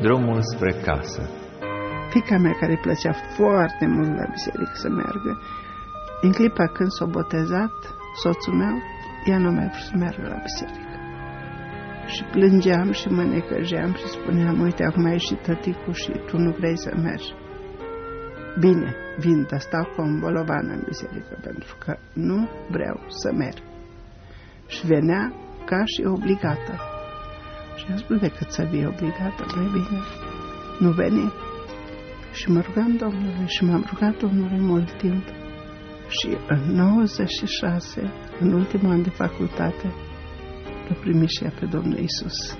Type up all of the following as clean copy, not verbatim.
drumul spre casă. Fiica mea, care îi plăcea foarte mult la biserică să meargă, în clipa când s-a botezat soțul meu, ea nu mai vrut să meargă la biserică. Și plângeam și mă necăjeam și spuneam, uite, acum a ieșit tăticul și tu nu vrei să mergi. Bine, vin, dar stau cu un bolovan în biserică, pentru că nu vreau să merg. Și venea ca și obligată. Și am spus, decât să fii obligată, mai bine, nu veni. Și mă rugam Domnului și m-am rugat Domnului mult timp. Și în 96, în ultimul an de facultate, l-a primit și ea pe Domnul Iisus.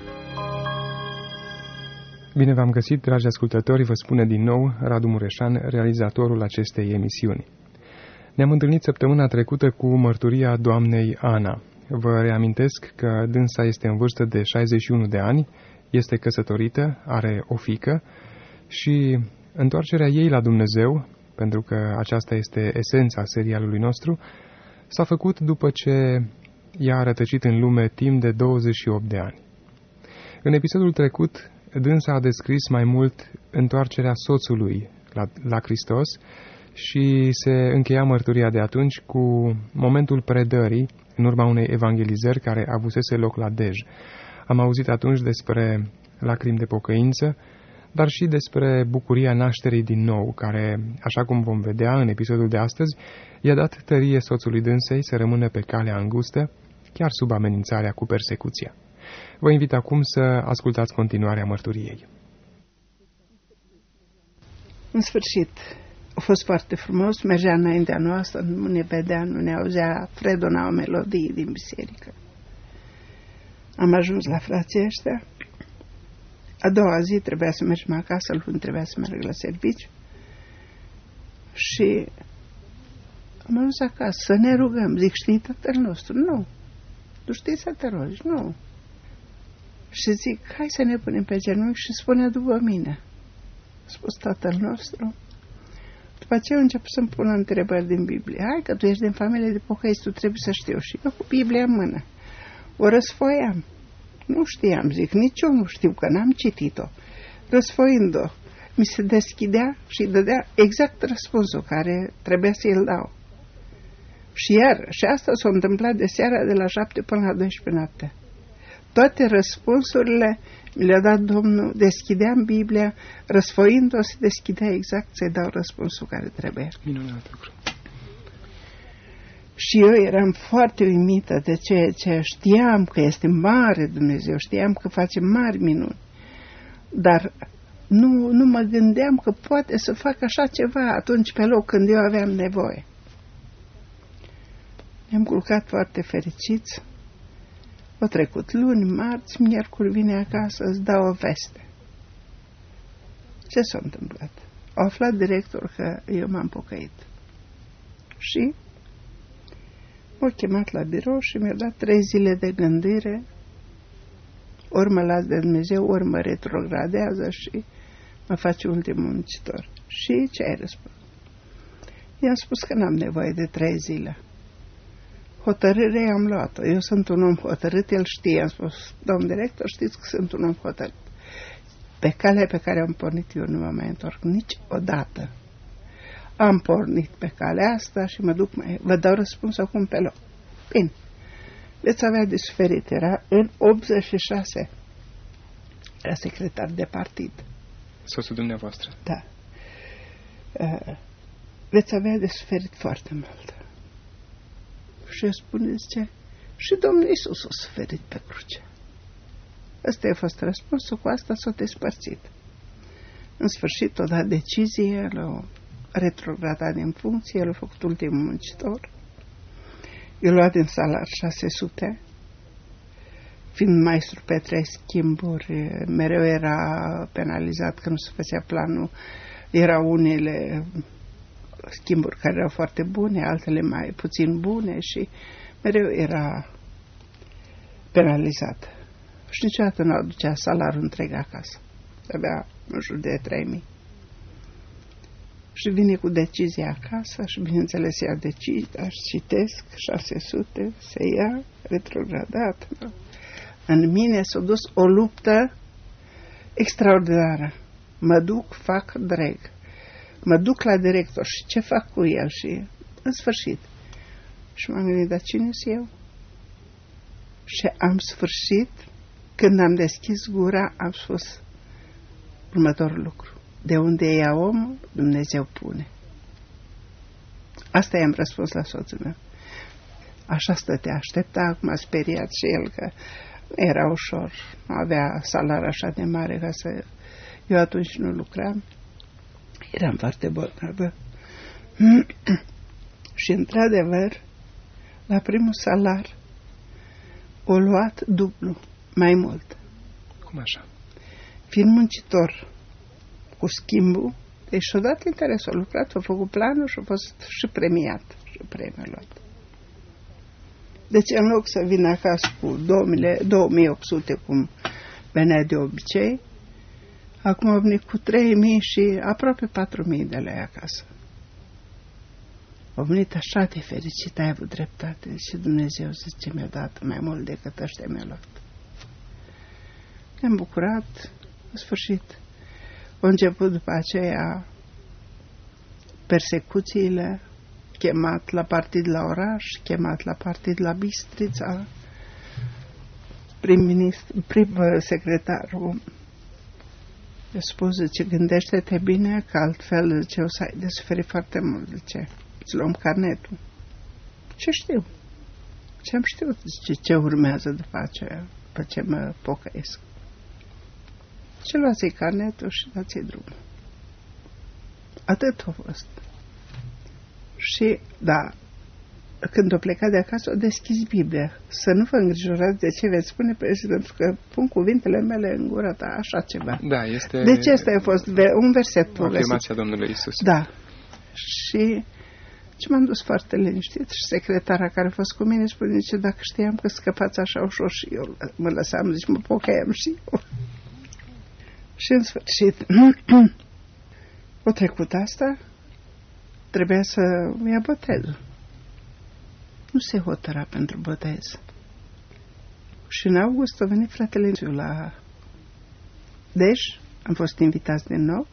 Bine v-am găsit, dragi ascultători, vă spune din nou Radu Mureșan, realizatorul acestei emisiuni. Ne-am întâlnit săptămâna trecută cu mărturia doamnei Ana. Vă reamintesc că dânsa este în vârstă de 61 de ani, este căsătorită, are o fiică și întoarcerea ei la Dumnezeu, pentru că aceasta este esența serialului nostru, s-a făcut după ce ea a rătăcit în lume timp de 28 de ani. În episodul trecut, dânsa a descris mai mult întoarcerea soțului la Hristos și se încheia mărturia de atunci cu momentul predării în urma unei evangelizări care avusese loc la Dej. Am auzit atunci despre lacrimi de pocăință, dar și despre bucuria nașterii din nou, care, așa cum vom vedea în episodul de astăzi, i-a dat tărie soțului dânsei să rămână pe calea îngustă, chiar sub amenințarea cu persecuția. Vă invit acum să ascultați continuarea mărturiei. În sfârșit, a fost foarte frumos, mergea înaintea noastră, nu ne vedea, nu ne auzea, fredonau melodii din biserică. Am ajuns la frații ăștia. A doua zi trebuia să mergem acasă, luni trebuia să merg la serviciu. Și am ajuns acasă să ne rugăm. Zic, știi Tatăl nostru? Nu. Tu știi să te rogi? Nu. Și zic, hai să ne punem pe genunchi și spune după mine. A spus Tatăl nostru. După aceea a început să-mi pună întrebări din Biblie. Hai că tu ești din familie de pocăiți, tu trebuie să știu. Și eu cu Biblia în mână. O răsfoiam. Nu știam, zic, nici eu nu știu, că n-am citit-o. Răsfoind-o, mi se deschidea și dădea exact răspunsul care trebuia să îl dau. Și asta s-a întâmplat de seara de la 7 până la 12 noapte. Toate răspunsurile mi le-a dat Domnul, deschideam Biblia, răsfoind-o, se deschidea exact să-i dau răspunsul care trebuia. Minunat lucru. Și eu eram foarte uimită de ceea ce știam că este mare Dumnezeu, știam că face mari minuni, dar nu mă gândeam că poate să fac așa ceva atunci pe loc când eu aveam nevoie. Ne-am culcat foarte fericiți. Au trecut luni, marți, miercuri vine acasă, îți dau o veste. Ce s-a întâmplat? A aflat directorul că eu m-am pocăit. Și m-a chemat la birou și mi-a dat 3 zile de gândire. Ori mă las de Dumnezeu, ori mă retrogradează și mă face ultimul muncitor. Și ce ai răspuns? I-am spus că n-am nevoie de 3 zile. Hotărârea am luat-o. Eu sunt un om hotărât, el știe. Am spus, domn director, știți că sunt un om hotărât. Pe calea pe care am pornit eu nu mă mai întorc niciodată. Am pornit pe calea asta și mă duc mai... Vă dau răspuns acum pe loc. Bine. Veți avea de suferit. Era în 86. Era secretar de partid. Soțul dumneavoastră. Da. Veți avea de suferit foarte mult. Și eu spune, zice, și Domnul Iisus a suferit pe cruce. Ăsta a fost răspunsul, cu asta s-a despărțit. În sfârșit, o dat decizie, l-a retrogradat din funcție, el a făcut ultimul muncitor. Eu luat din salar 600, fiind maestru pe 3 schimburi, mereu era penalizat că nu se făcea planul. Erau unele schimburi care erau foarte bune, altele mai puțin bune și mereu era penalizat. Și niciodată nu aducea salarul întreg acasă. Avea în jur de 3.000. Și vine cu decizia acasă și bineînțeles ea decizia, citesc 600, se ia, retrogradat. În mine s-a dus o luptă extraordinară. Mă duc, fac drag. Mă duc la director și ce fac cu el și în sfârșit. Și m-am gândit, dar cine sunt eu? Și am sfârșit, când am deschis gura, am spus următorul lucru. De unde ia omul, Dumnezeu pune. Asta i-am răspuns la soțul meu. Așa stătea, aștepta, acum a speriat și el că era ușor, nu avea salariu așa de mare ca să... Eu atunci nu lucram, eram foarte bolnavă. Și într-adevăr, la primul salar, o luat dublu, mai mult. Cum așa? Fiind muncitor cu schimbul, deci și-a dat interesul, a lucrat, a făcut planul și a fost și premiat, și premiul luat. Deci în loc să vină acasă cu 2800, cum venea de obicei, acum a venit cu 3000 și aproape 4000 de lei acasă. A venit așa de fericit, ai avut dreptate și Dumnezeu zice, mi-a dat mai mult decât ăștia mi-a luat. Ne-am bucurat, în sfârșit. Au început după aceea persecuțiile, chemat la partid la oraș, chemat la partid la Bistrița, prim-secretarul a spus, zice, gândește-te bine, că altfel, zice, o să ai de suferit foarte mult, zice, îți luăm carnetul. Ce știu? Ce-am știut, zice, ce urmează după aceea, pe ce mă pocăiesc. Ce luați-i carnetul și dați-i drumul. Atât a fost. Și, da, când o plecat de acasă, o deschis Biblia. Să nu vă îngrijorați de ce veți spune, pentru că pun cuvintele mele în gura ta, așa ceva. Da, este... Deci ăsta a fost un verset. Afirmația Domnului Iisus. Da. Și m-am dus foarte liniștit și secretara care a fost cu mine spune, zice, dacă știam că scăpați așa ușor și eu mă lăsam, zice, mă pocăiam și eu. Și în sfârșit, o trecut asta, trebuia să ia botezul. Nu se hotăra pentru botez. Și în august a venit fratele la Dej, am fost invitați din nou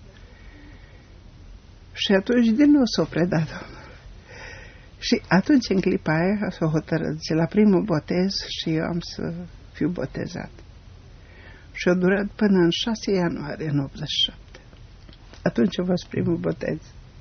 și atunci din nou s-o predat Domnul. Și atunci, în clipa aia, s-o hotărât, zice, la primul botez și eu am să fiu botezat. Și a durat până în 6 ianuarie, în 87. Atunci a fost primul botez.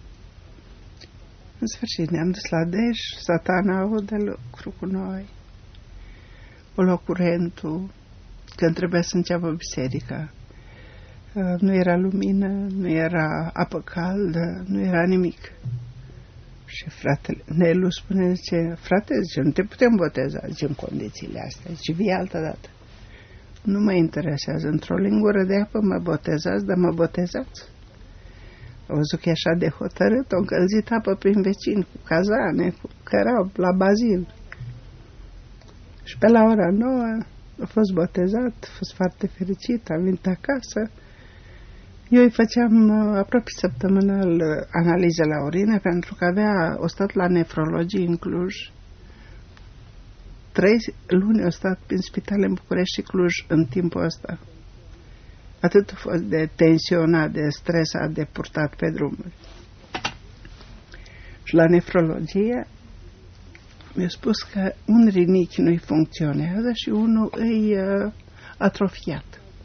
În sfârșit, ne-am dus la Dej, Satana a avut de lucru cu noi. O luat curentul, când trebuia să înceapă biserica. Nu era lumină, nu era apă caldă, nu era nimic. Și fratele Nelu spune, zice, frate, zice, nu te putem boteza, zice, în condițiile astea, zice, vii altă dată. Nu mă interesează, într-o lingură de apă mă botezați, dar mă botezați. Au văzut că e așa de hotărât, au încălzit apă prin vecini, cu cazane, cu cărau, la bazin. Și pe la ora 9 a fost botezat, a fost foarte fericit, am venit acasă. Eu îi făceam aproape săptămânal analize la urină, pentru că o stat la nefrologie în Cluj. 3 luni au stat prin spitale în București și Cluj în timpul ăsta. Atât a fost de tensionat, de stresat, de purtat pe drumuri. Și la nefrologie mi-a spus că un rinichi nu-i funcționează și unul îi atrofiat.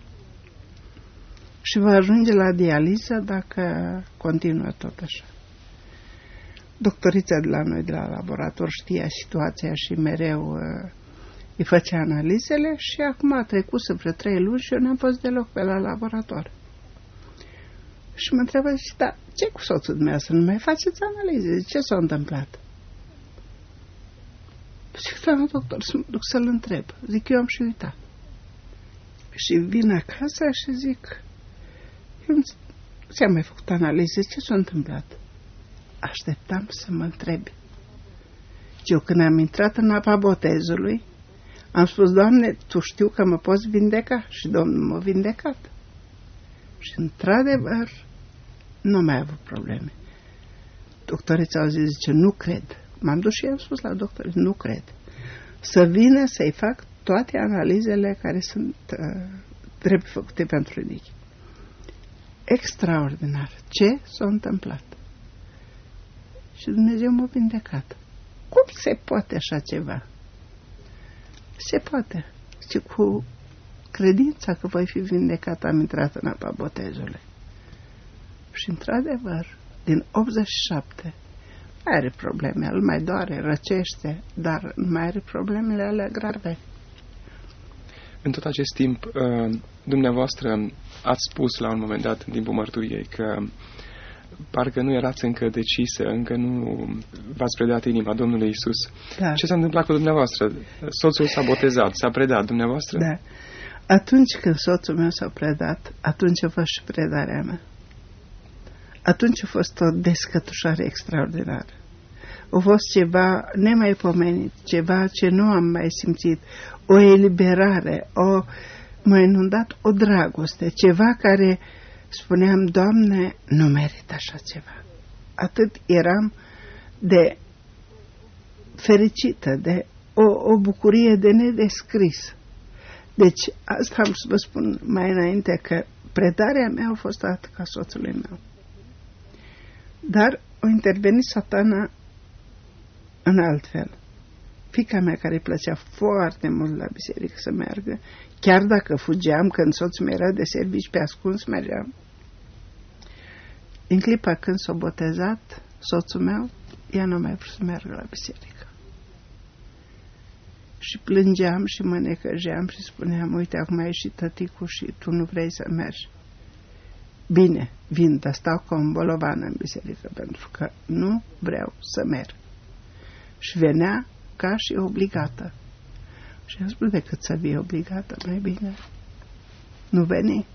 Și va ajunge la dializă dacă continuă tot așa. Doctorița de la noi, de la laborator, știa situația și mereu îi făcea analizele și acum a trecut spre 3 luni și eu n-am fost deloc pe la laborator. Și mă întreabă, da, ce cu soțul dumneavoastră, nu mai faceți analize? Ce s-a întâmplat? Zic, doamna doctor, să mă duc să-l întreb. Zic, eu am și uitat. Și vin acasă și zic, eu ți-am mai făcut analize, ce s-a întâmplat? Așteptam să mă întrebi. Eu când am intrat în apa botezului, am spus, Doamne, Tu știu că mă poți vindeca? Și Domnul m-a vindecat. Și într-adevăr, nu mai am avut probleme. Doctorița au zis, zice, nu cred. M-am dus și i-am spus la doctor, nu cred. Să vină să-i fac toate analizele care sunt trebuie făcute pentru rinichi. extraordinar. Ce s-a întâmplat? Și Dumnezeu m-a vindecat. Cum se poate așa ceva? Se poate. Și cu credința că voi fi vindecat am intrat în apa botezului. Și într-adevăr, din 87, mai are probleme, îl mai doare, răcește, dar nu mai are problemele alea grave. În tot acest timp, dumneavoastră ați spus la un moment dat în timpul mărturiei că parcă nu erați încă decisă, încă nu v-ați predat inima Domnului Iisus. Da. Ce s-a întâmplat cu dumneavoastră? Soțul s-a botezat, s-a predat dumneavoastră? Da. Atunci când soțul meu s-a predat, atunci a fost și predarea mea. Atunci a fost o descătușare extraordinară. A fost ceva nemaipomenit, ceva ce nu am mai simțit, o eliberare, m-a inundat o dragoste, ceva care spuneam, Doamne, nu merit așa ceva. Atât eram de fericită, de o bucurie de nedescris. Deci, asta am să vă spun mai înainte, că predarea mea a fost dată ca soțului meu. Dar a intervenit Satana în alt fel. Fiica mea, care îi plăcea foarte mult la biserică să meargă, chiar dacă fugeam, când soțul meu era de servici pe ascuns, mergeam. În clipa când s-a botezat soțul meu, ea nu mai vrut să meargă la biserică. Și plângeam și mă necăjeam și spuneam, uite, acum a ieșit tăticul și tu nu vrei să mergi. Bine, vin, dar stau ca un bolovan în biserică, pentru că nu vreau să merg. Și venea ca și obligată. Și am spus, decât să fie obligată, mai bine nu veni.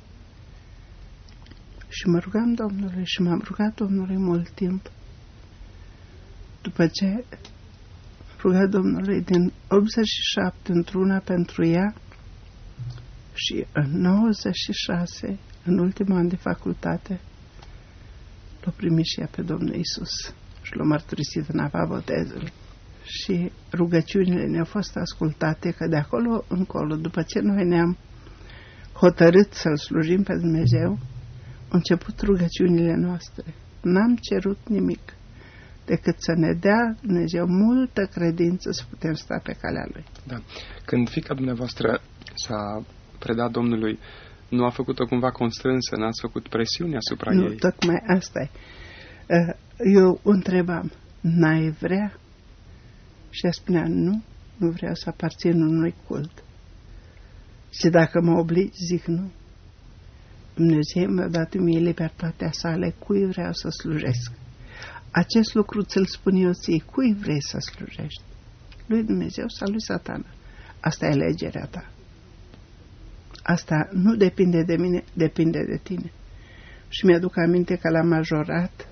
Și mă rugam Domnului și m-am rugat Domnului mult timp. După ce am rugat Domnului din 87 într-una pentru ea și în 96, în ultimul an de facultate, l-a primit și ea pe Domnul Iisus și l-a mărturisit în apa botezului. Și rugăciunile ne-au fost ascultate, că de acolo încolo, după ce noi ne-am hotărât să-L slujim pe Dumnezeu, au început rugăciunile noastre. N-am cerut nimic decât să ne dea Dumnezeu multă credință să putem sta pe calea Lui. Da. Când fiica dumneavoastră s-a predat Domnului, nu a făcut-o cumva constrânsă, n-ați făcut presiune asupra ei? Nu, tocmai asta e. Eu o întrebam, n-ai vrea? Și ea spunea, nu vreau să aparțin unui cult. Și dacă mă obligi, zic nu. Dumnezeu mi-a dat mie libertatea sale, cui vreau să slujesc. Acest lucru ți-l spun eu ție, cui vrei să slujești? Lui Dumnezeu sau lui Satana? Asta e alegerea ta. Asta nu depinde de mine, depinde de tine. Și mi-aduc aminte că la majorat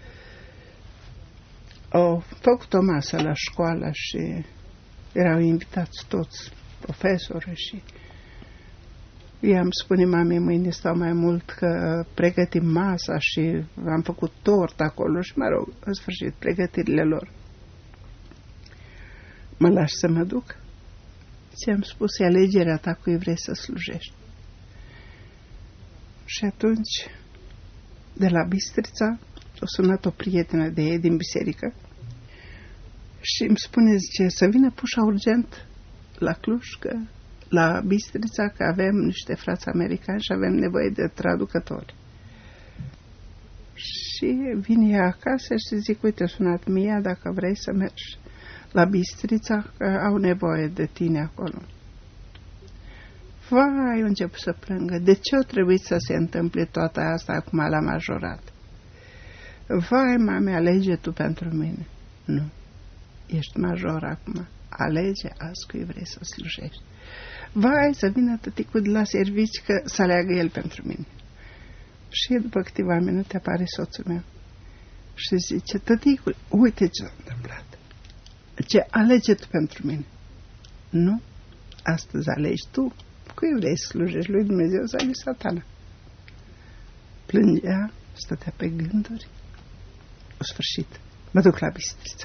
au făcut o masă la școală și erau invitați toți profesori și i-am spune mamei, mâine stau mai mult că pregătim masa și am făcut tort acolo și mă rog, în sfârșit, pregătirile lor. Mă lași să mă duc? Ți-am spus, e alegerea ta cui vrei să slujești. Și atunci, de la Bistrița, a sunat o prietenă de ei din biserică și îmi spune, zice, să vină pușa urgent la Cluj, că la Bistrița, că avem niște frați americani și avem nevoie de traducători. Și vine ea acasă și zic, uite, sunat Mia, dacă vrei să mergi la Bistrița, că au nevoie de tine acolo. Vai, eu încep să plângă. De ce a trebuit să se întâmple toată asta acum la majorat? Vai, mame, alege tu pentru mine. Nu. Ești major acum. Alege azi cui vrei să slujești. Vai, să vină tăticul de la servici, că să aleagă el pentru mine. Și după câteva minute apare soțul meu. Și zice, tăticul, uite ce s-a întâmplat. Ce alege tu pentru mine? Nu. Astăzi alegi tu. Cui vrei să slujești, lui Dumnezeu sau lui Satana? Plângea, stătea pe gânduri. O sfârșit. Mă duc la Bistrița.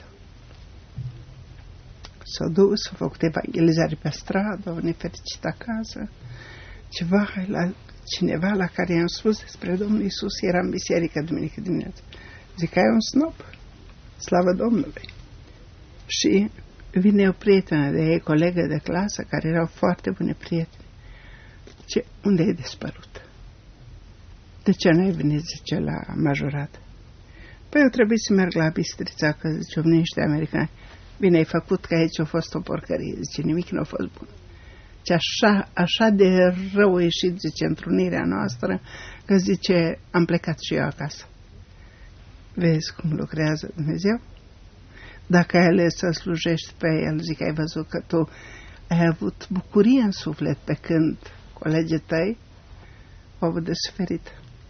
S-a dus, s-a făcut evangelizare pe stradă, au nefericit acasă. Ceva, la cineva la care i-am spus despre Domnul Iisus era în biserică duminică dimineață. Zic, ai un snop? Slavă Domnului! Și vine o prietenă de ei, colegă de clasă, care erau foarte bune prieteni. Zice, unde ai dispărut? De ce n-ai venit, zice, la majorat? Păi eu trebuie să merg la Bistrița, că zice, niște americani. Bine ai făcut, că aici a fost o porcărie, zice, nimic nu a fost bun. Zice, așa de rău a ieșit, zice, întrunirea noastră, că zice, am plecat și eu acasă. Vezi cum lucrează Dumnezeu? Dacă ai ales să slujești pe El, zic, ai văzut că tu ai avut bucurie în suflet pe când colegii tăi au avut de suferit.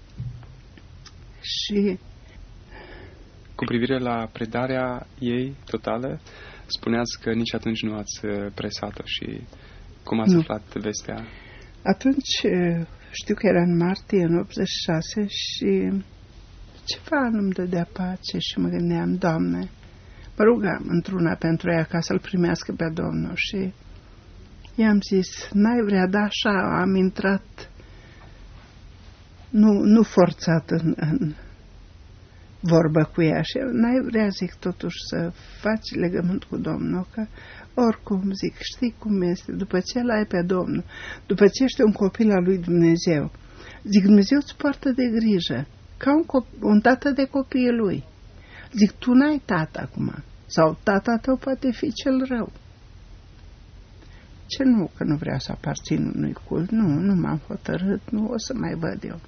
Și cu privire la predarea ei totală, spuneați că nici atunci nu ați presat-o și cum ați aflat vestea? Atunci știu că era în martie, în 86 și ceva nu-mi dădea pace și mă gândeam, Doamne, mă rugam într-una pentru ea ca să-L primească pe Domnul și i-am zis, n-ai vrea, da, așa, am intrat nu forțat în vorbă cu ea și n-ai vrea, zic, totuși să faci legământ cu Domnul, că oricum, zic, știi cum este, după ce l-ai pe Domnul, după ce ești un copil al lui Dumnezeu, zic, Dumnezeu îți poartă de grijă, ca un tată de copiii lui. Zic, tu n-ai tată acum, sau tata tău poate fi cel rău. Ce nu, că nu vreau să aparțin unui cult, nu m-am hotărât, nu o să mai văd eu.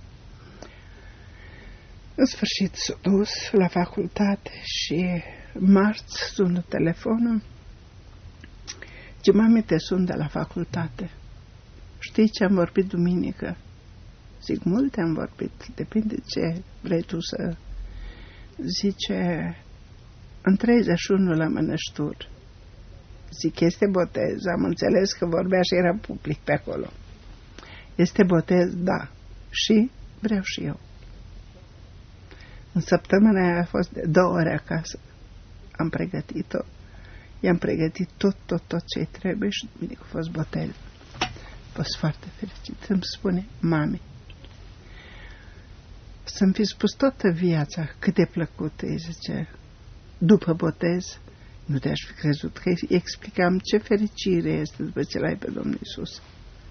În sfârșit s-a dus la facultate și marți sună telefonul. Ce mami, te sun de la facultate. Știi ce am vorbit duminică? Zic, multe am vorbit, depinde ce vrei tu să... Zice, în 31 la Mănăștur. Zic, este botez, am înțeles că vorbea și era public pe acolo. Este botez, da. Și vreau și eu. În săptămâna aia a fost de 2 ore acasă. Am pregătit-o. I-am pregătit tot ce trebuie și duminică a fost botez. A fost foarte fericit. Îmi spune, mami, să-mi fi spus toată viața cât de plăcut e, zice, după botez, nu te-aș fi crezut, că explicam ce fericire este după ce l-ai pe Domnul Iisus.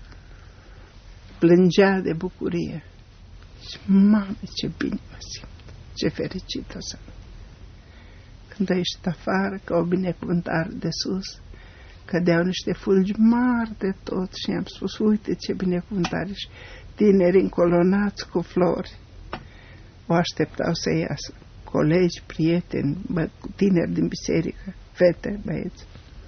Plângea de bucurie. Și, mame, ce bine mă simt, ce fericită sunt. Când ai ieșit afară, ca o binecuvântare de sus, cădeau niște fulgi mari de tot și i-am spus, uite ce binecuvântare, și tineri încolonați cu flori o așteptau să iasă. Colegi, prieteni, tineri din biserică, fete, băieți.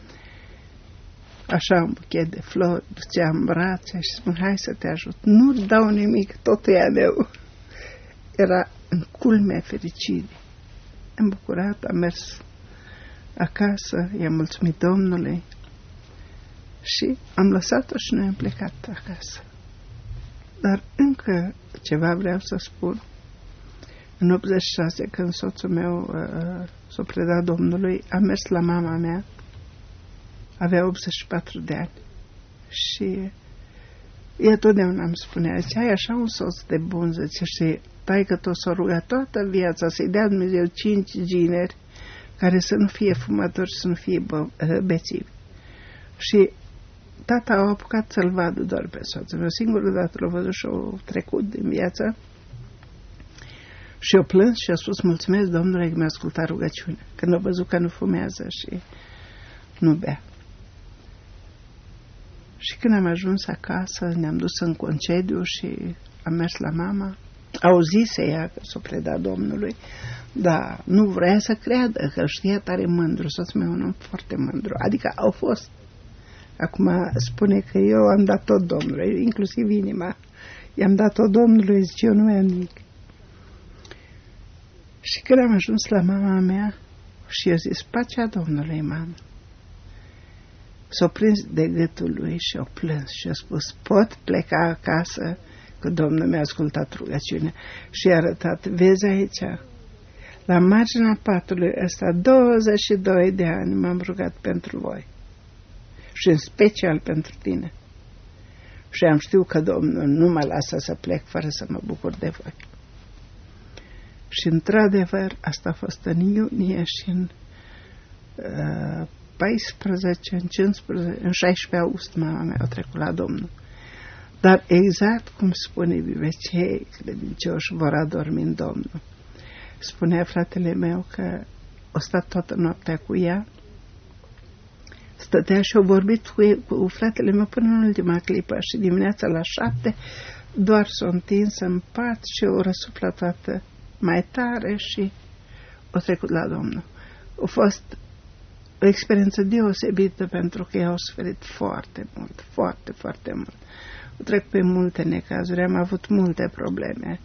Așa un buchet de flori, duceam în brațe și spun, hai să te ajut. Nu dau nimic, totul e a meu. Era în culmea fericirii. Am bucurat, am mers acasă, i-am mulțumit Domnului și am lăsat-o și noi am plecat acasă. Dar încă ceva vreau să spun. În 86, când soțul meu s-a predat Domnului, am mers la mama mea, avea 84 de ani și ea totdeauna îmi spunea, zice, ai așa un soț de bun, zice, și taică-t-o s-a rugat toată viața să-i dea Dumnezeu 5 gineri care să nu fie fumători, să nu fie bețivi. Și tata a apucat să-l vadă doar pe soțul meu. Singură dată l-a văzut și a trecut din viață. Și a plâns și a spus, mulțumesc Domnule că mi-a ascultat rugăciunea, când a văzut că nu fumează și nu bea. Și când am ajuns acasă, ne-am dus în concediu și am mers la mama. Auzise ea că s-o preda Domnului, dar nu vrea să creadă, că știa tare mândru. Soțul meu un foarte mândru, adică au fost. Acum spune că eu am dat tot Domnului, inclusiv inima. I-am dat tot Domnului, zice, eu nu mai am nimic. Și când am ajuns la mama mea și eu zis, pacea Domnului, mamă. S-a prins de gâtul lui și a plâns și a spus, pot pleca acasă, că Domnul mi-a ascultat rugăciunea și a arătat, vezi aici, la marginea patului ăsta, 22 de ani m-am rugat pentru voi și în special pentru tine. Și am știut că Domnul nu mă lasă să plec fără să mă bucur de voi. Și într-adevăr, asta a fost în iunie și în 14, în 15, în 16 august mama mea a trecut la Domnul. Dar exact cum spune Biblia, cei credincioși vor adormi în Domnul. Spunea fratele meu că a stat toată noaptea cu ea, stătea și a vorbit cu fratele meu până în ultima clipă și dimineața la 7 doar s-a întins în pat și o răsuflat toată mai tare și a trecut la Domnul. A fost o experiență deosebită pentru că ea a suferit foarte mult, foarte, foarte mult. O trec pe multe necazuri, am avut multe probleme.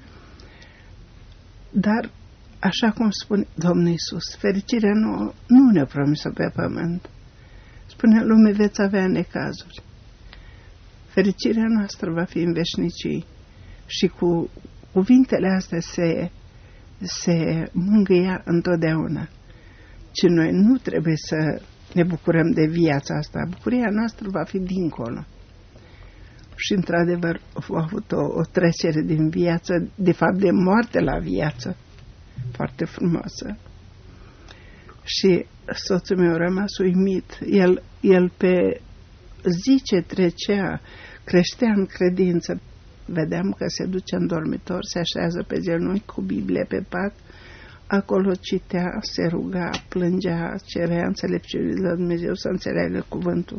Dar, așa cum spune Domnul Iisus, fericirea nu ne-a promis-o pe pământ. Spune, în lume veți avea necazuri. Fericirea noastră va fi în veșnicii. Și cu cuvintele astea se mângâia întotdeauna. Și noi nu trebuie să ne bucurăm de viața asta. Bucuria noastră va fi dincolo. Și într-adevăr a avut o trecere din viață, de fapt de moarte la viață, foarte frumoasă. Și soțul meu a rămas uimit. El pe zi ce trecea, creștea în credință. Vedeam că se duce în dormitor, se așează pe genunchi cu Biblie pe pat, acolo citea, se ruga, plângea, cerea înțelepciunii de la Dumnezeu să înțeleagă cuvântul.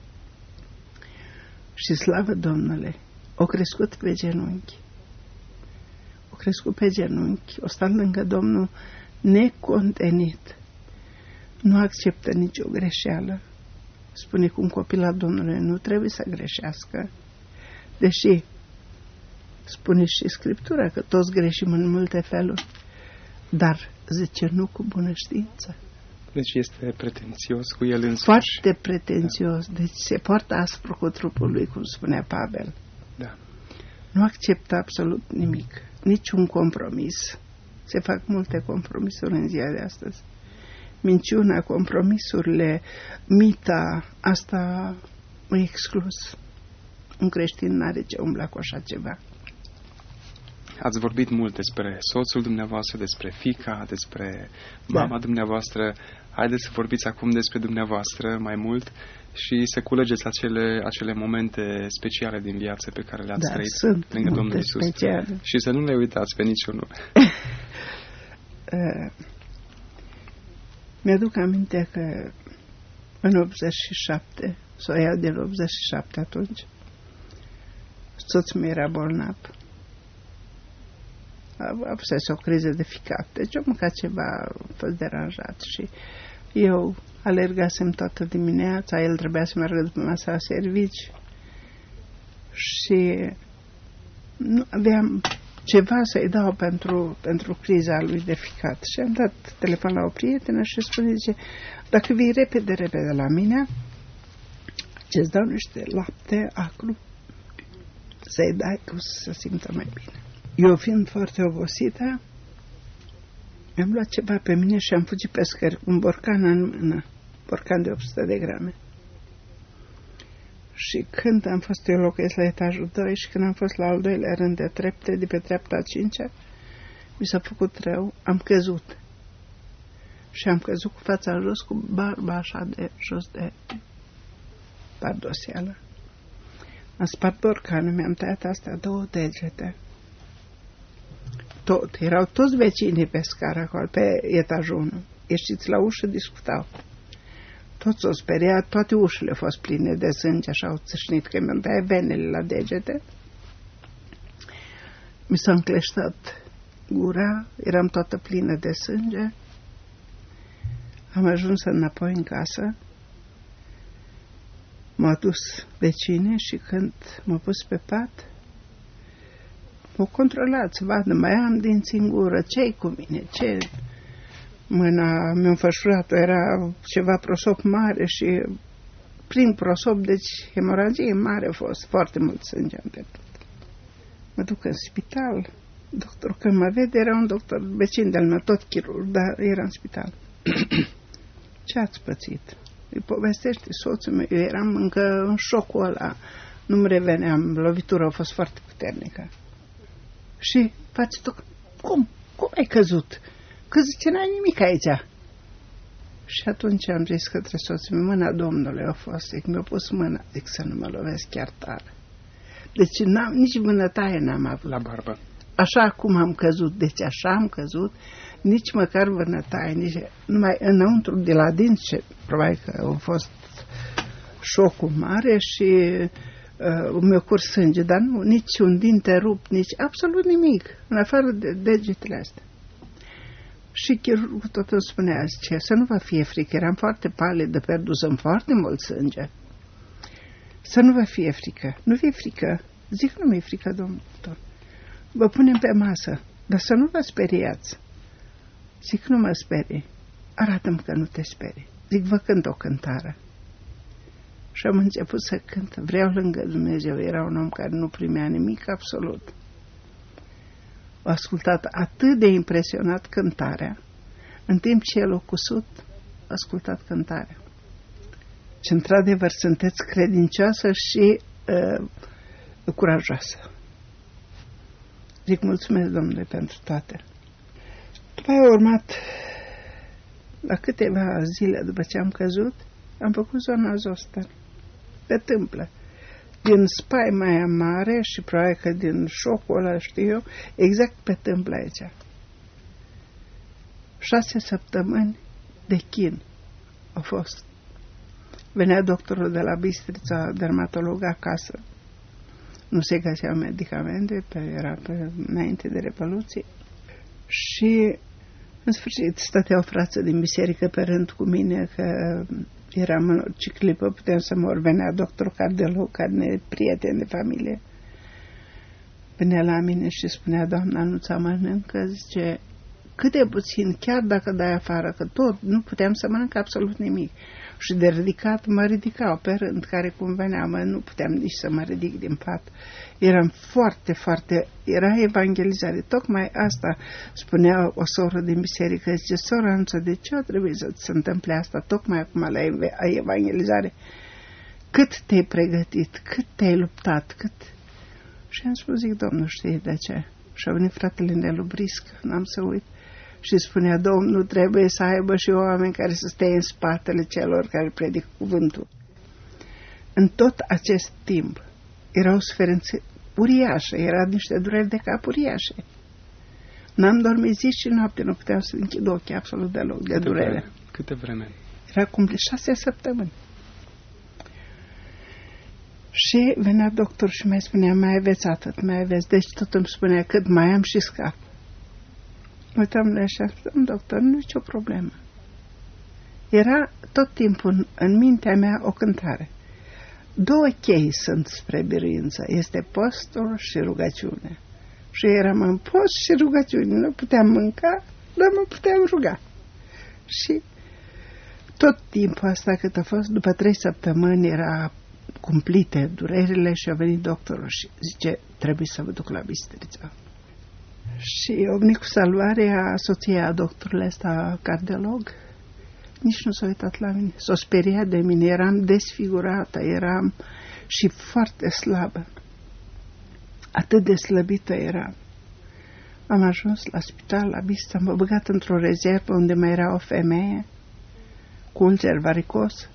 Și slavă Domnule, o crescut pe genunchi. O crescut pe genunchi, o stat lângă Domnul necontenit. Nu acceptă nicio greșeală. Spune că un copil al Domnului nu trebuie să greșească. Deși spune și Scriptura că toți greșim în multe feluri, dar zice nu cu bună știință. Deci este pretențios cu el însuși. Foarte pretențios. Da. Deci se poartă aspru cu trupul lui, cum spunea Pavel. Da. Nu acceptă absolut nimic. Niciun compromis. Se fac multe compromisuri în ziua de astăzi. Minciuna, compromisurile, mita, asta e exclus. Un creștin n-are ce umbla cu așa ceva. Ați vorbit mult despre soțul dumneavoastră, despre fiica, despre mama dumneavoastră. Haideți să vorbiți acum despre dumneavoastră mai mult și să culegeți acele momente speciale din viață pe care le-ați trăit lângă Domnul Iisus. Speciale. Și să nu le uitați pe niciunul. Mi-aduc aminte că în 87, sau iau din 87 atunci, soțul meu era bolnav. A fost o criză de ficat. Deci am mâncat ceva, a fost deranjat și eu alergasem toată dimineața, el trebuia să meargă după masa la servici și nu aveam ceva să-i dau pentru criza lui de ficat. Și am dat telefon la o prietenă și zice, dacă vii repede la mine, ce-ți dau niște lapte acru să-i dai ca să se simtă mai bine. Eu fiind foarte obosită, mi-am luat ceva pe mine și am fugit pe scări, un borcan în mână, borcan de 800 de grame. Și când am fost, eu locuiesc la etajul 2 și când am fost la al doilea rând de trepte, de pe treapta a 5-a, mi s-a făcut rău, am căzut. Și am căzut cu fața jos, cu barba așa de jos de pardoseală. Am spart borcanul, mi-am tăiat astea 2 degete. Erau toți vecinii pe scară acolo, pe etajul 1. Ieșiți la ușă, discutau. Toți s-au speriat, toate ușile au fost pline de sânge, așa au țâșnit, că mi-am tăiat venele la degete. Mi s-a încleștat gura, eram toată plină de sânge. Am ajuns înapoi în casă. M-a dus vecinii și când m-a pus pe pat, m-a controlat să vadă, mai am dinți în gură, ce-i cu mine, ce... Mâna mi-a înfășurat-o, era ceva prosop mare și prin prosop, deci hemoragie mare a fost, foarte mult sânge am pierdut. Mă duc în spital, doctorul când mă vede, era un doctor vecin de-al meu, tot chirurg, dar era în spital. Ce ați pățit? Îi povestește soțul meu, eu eram încă în șocul ăla, Nu-mi reveneam, lovitura a fost foarte puternică. Și face tot, cum ai căzut? Că zice, n-ai nimic aici. Și atunci am zis către soțul meu, mâna Domnului a fost, zic, mi-a pus mâna, zic să nu mă lovesc chiar tare. Deci nici vânătaie n-am avut. La barbă. Așa cum am căzut, deci așa am căzut, nici măcar vânătaie, nici numai înăuntru de la dinți, probabil că a fost șocul mare și mi-a curs sânge, dar nu, nici un dinte rupt, nici absolut nimic, în afară de degetele astea. Și chirurgul tot îmi spunea, zice, să nu vă fie frică, eram foarte palidă, pierdusem foarte mult sânge. Să nu vă fie frică, nu vi-e frică, zic, nu mi-e frică, domnul doctor. Vă punem pe masă, dar să nu vă speriați. Zic, nu mă sperii, arată-mi că nu te sperii. Zic, vă cânt o cântare. Și am început să cânt, vreau lângă Dumnezeu, era un om care nu primea nimic absolut. A ascultat atât de impresionat cântarea, în timp ce el a cusut, a ascultat cântarea. Și într-adevăr sunteți credincioasă și curajoasă. Zic, mulțumesc, Domnule, pentru toate. După aia a urmat, la câteva zile după ce am căzut, am făcut zona zoster, pe tâmplă. Din spaima aia mare și probabil că din șocul ăla, știu eu, exact pe tâmplă aici. 6 săptămâni de chin au fost. Venea doctorul de la Bistrița, dermatolog, acasă. Nu se găseau medicamente, era înainte de Revoluție. Și, în sfârșit, stăteau frații din biserică pe rând cu mine, că eram în orice clipă, puteam să mor. Venea doctorul cardiolog, care ne prieten de familie. Venea la mine și spunea, doamna, nu-ți mănâncă? Zice, cât de puțin, chiar dacă dai afară, că tot, nu puteam să mănânc absolut nimic. Și de ridicat mă ridicau pe rând, care cum veneam, nu puteam nici să mă ridic din pat. Eram foarte, era evangelizare. Tocmai asta spunea o soră din biserică, zice, sora Anță, de ce trebuie să se întâmple asta tocmai acum la evangelizare? Cât te-ai pregătit, cât te-ai luptat, cât... Și am spus, zic, Domnul știe de ce. Și a venit fratele Nelu Brisc, n-am să uit. Și spunea, Domnul trebuie să aibă și oameni care să stea în spatele celor care predică cuvântul. În tot acest timp era o suferință uriașă, era niște dureri de cap uriașe. N-am dormit zi și noapte, nu puteam să închid ochii absolut deloc de durere. Câte vreme? Era cum de 6 săptămâni. Și venea doctor și mai spunea, mai aveți atât, mai aveți. Deci tot îmi spunea, cât mai am și scap. Uitam la așa, doctor, nu e nicio problemă. Era tot timpul în mintea mea o cântare. 2 chei sunt spre biruință. Este postul și rugăciunea. Și eram în post și rugăciune. Nu puteam mânca, dar mă puteam ruga. Și tot timpul asta cât a fost, după 3 săptămâni era cumplite durerile și a venit doctorul și zice, trebuie să vă duc la Bistrița. Și a venit cu salvarea soția doctorului ăsta cardiolog. Nici nu s-a uitat la mine. S-a speriat de mine. Eram desfigurată, eram și foarte slabă. Atât de slăbită eram. Am ajuns la spital, la Bistrița, m-am băgat într-o rezervă unde mai era o femeie cu ulcer varicos.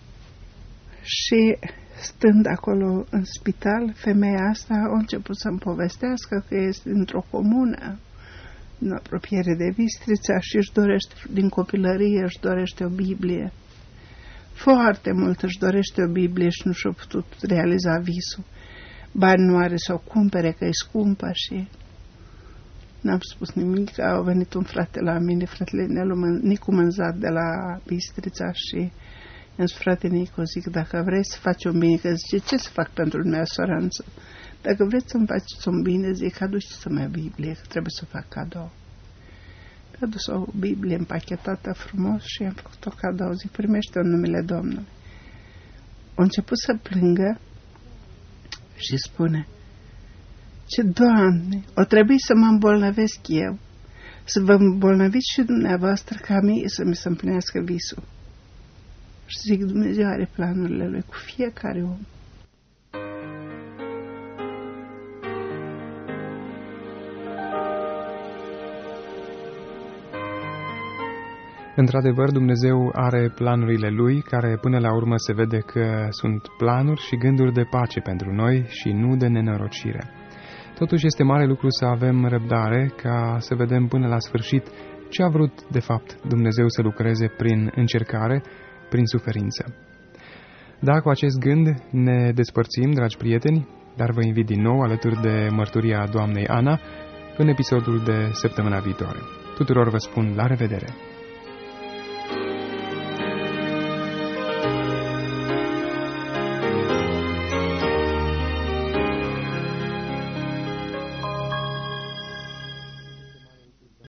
Și stând acolo în spital, femeia asta a început să-mi povestească că este într-o comună în apropiere de Bistrița și își dorește, din copilărie, își dorește o Biblie. Foarte mult își dorește o Biblie și nu și-a putut realiza visul. Bani nu are să o cumpere, că e scumpă și... N-am spus nimic, a venit un frate la mine, fratele Nicu Mânzat de la Bistrița și i-am zis, frate Nicu, zic, dacă vrei să faci un bine, că zice, ce să fac pentru dumneavoastră, Soranță? Dacă vreți să-mi faceți un bine, zic, aduceți-mi o Biblie, că trebuie să fac cadou. Mi-a adus o Biblie împachetată frumos și am făcut o cadou, zic, primește-o în numele Domnului. A început să plângă și spune, ce Doamne, o trebuie să mă îmbolnăvesc eu, să vă îmbolnăviți și dumneavoastră ca mie să mi se împlinească visul. Și zic, Dumnezeu are planurile Lui cu fiecare om. Într-adevăr, Dumnezeu are planurile Lui, care până la urmă se vede că sunt planuri și gânduri de pace pentru noi și nu de nenorocire. Totuși este mare lucru să avem răbdare ca să vedem până la sfârșit ce a vrut, de fapt, Dumnezeu să lucreze prin încercare, prin suferință. Da, cu acest gând ne despărțim, dragi prieteni, dar vă invit din nou alături de mărturia doamnei Ana în episodul de săptămâna viitoare. Tuturor vă spun la revedere!